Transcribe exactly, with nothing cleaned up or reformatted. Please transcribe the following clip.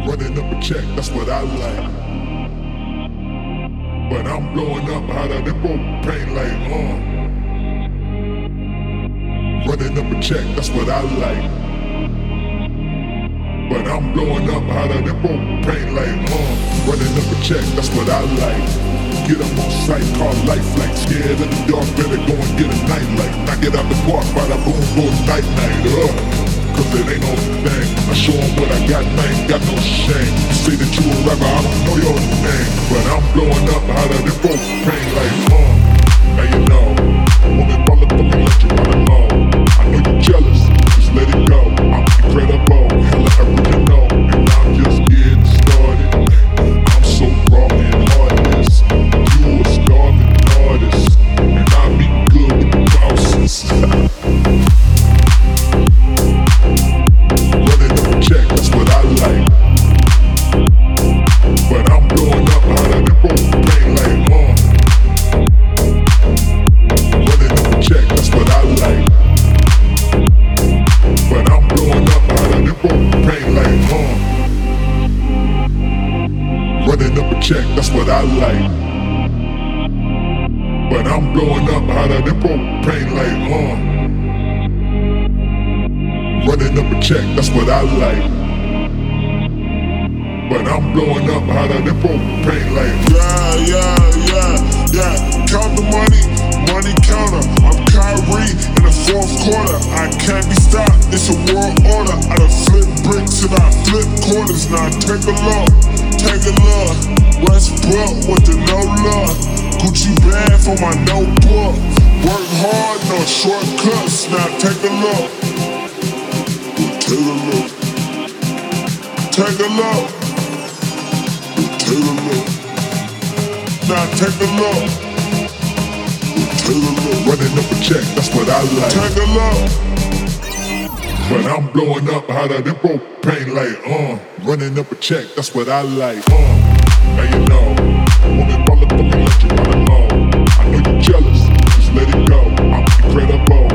Running up a check, that's what I like. But I'm blowing up out of the propane like, uh. Running up a check, that's what I like. But I'm blowing up out of the propane like, uh. Running up a check, that's what I like. Get up on sight, call lifeline. Scared of the dark, better go and get a nightlight. Knock it out the park, by the boom, boom, night, night, uh. Cause it ain't no thing. I show them what I got, and I ain't got no shame. You say that you a rapper, I don't know your name. But I'm blowing up out of the propane like, uh. Now you know, woman motherfucking let you run alone. I know you jealous, just let it go. I'm incredible, hella original, and I'm just getting started. I'm so raw and heartless. You a starving artist, and I be good with the bosses. Running up a check, that's what I like. But I'm blowing up out of the propane like, uh. Running up a check, that's what I like. But I'm blowing up out of the propane like, uh. Running up a check, that's what I like. But I'm blowing up out of the propane like, uh. Running up a check, that's what I like. But I'm blowing up out of the propane like, yeah, yeah, yeah, yeah. Count the money, money counter. I'm Kyrie in the fourth quarter. I can't be stopped, it's a world order. I done flip bricks and I flip quarters. Now take a look, take a look. Westbrook with the no love. Gucci bag for my notebook. Work hard, no shortcuts. Now take a look. Take a look. Take a look. Take a look. Now take a look. Take a look. running up a check, that's what I like. Take a look. But I'm blowing up out of the propane like, uh. Running up a check, that's what I like, uh. Now you know, woman motherfucking let you run alone. I know you jealous, just let it go. I'm incredible.